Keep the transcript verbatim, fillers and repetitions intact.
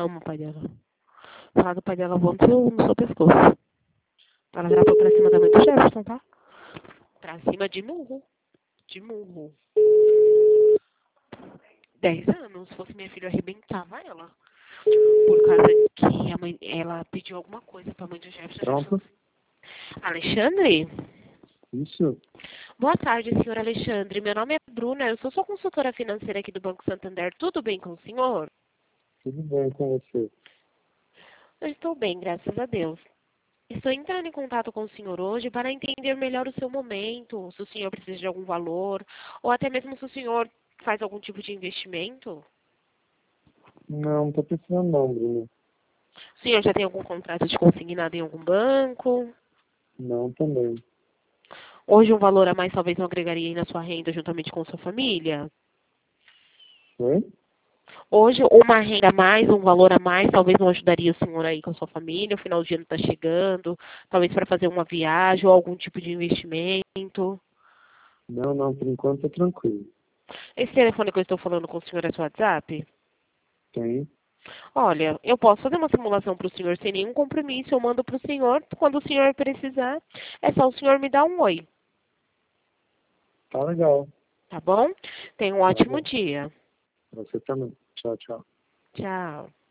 ama o pai dela. Falar do pai dela voando no seu, no seu pescoço. Ela já foi pra cima também do Jefferson, tá? Pra cima de murro. De murro. Dez anos. Se fosse minha filha, eu arrebentava ela. Por causa que a mãe, ela pediu alguma coisa pra mãe do Jefferson. Pronto. Alexandre? Isso. Boa tarde, senhor Alexandre. Meu nome é Bruna. Eu sou sua consultora financeira aqui do Banco Santander. Tudo bem com o senhor? Tudo bem com você? Eu estou bem, graças a Deus. Estou entrando em contato com o senhor hoje para entender melhor o seu momento, se o senhor precisa de algum valor, ou até mesmo se o senhor faz algum tipo de investimento. Não, não tô precisando não, Bruno. O senhor já tem algum contrato de consignado em algum banco? Não, também. Hoje um valor a mais talvez não agregaria aí na sua renda juntamente com sua família? Oi? Hoje uma renda a mais, um valor a mais, talvez não ajudaria o senhor aí com a sua família, o final de ano está chegando, talvez para fazer uma viagem ou algum tipo de investimento. Não, não, por enquanto tá tranquilo. Esse telefone que eu estou falando com o senhor é seu WhatsApp? Tem. Olha, eu posso fazer uma simulação para o senhor sem nenhum compromisso. Eu mando para o senhor. Quando o senhor precisar, é só o senhor me dar um oi. Tá legal. Tá bom? Tenha um Tá ótimo bom. dia. Você também. Tchau, tchau. Tchau.